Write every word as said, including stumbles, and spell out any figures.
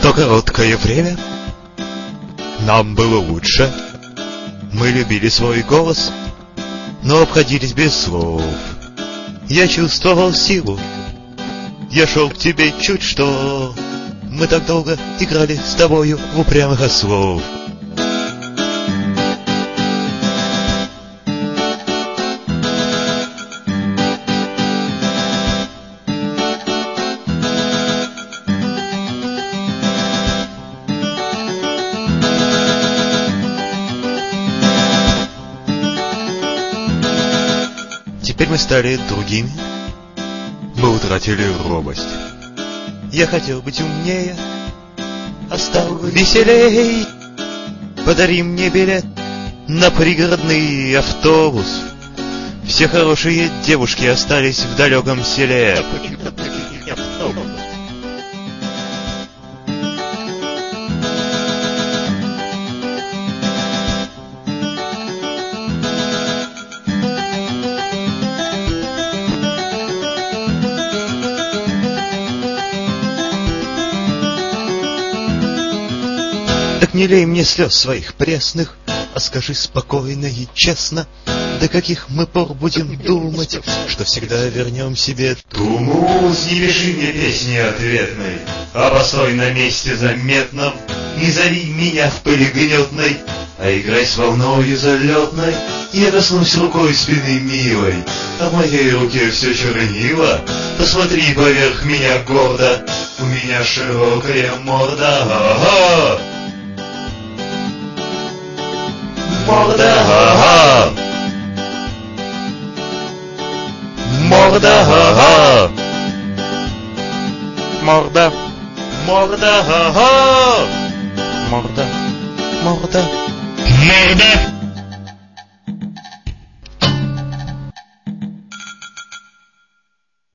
то короткое время нам было лучше. Мы любили свой голос, но обходились без слов. Я чувствовал силу, я шел к тебе чуть что. Мы так долго играли с тобою в упрямых ослов. Теперь мы стали другими, мы утратили робость. Я хотел быть умнее, а стал веселей. Подари мне билет на пригородный автобус. Все хорошие девушки остались в далеком селе. Так не лей мне слез своих пресных, а скажи спокойно и честно, до каких мы пор будем думать, что всегда вернем себе ту музыку. Не пиши мне песни ответной, а постой на месте заметном. Не зови меня в пыли гнетной, а играй с волною залетной. Я коснусь рукой спины милой, а в моей руке все чернила. Посмотри поверх меня гордо, у меня широкая морда. Ага! Морда, ага! Морда, ага! Морда, Морда, ага! морда, морда. Морда!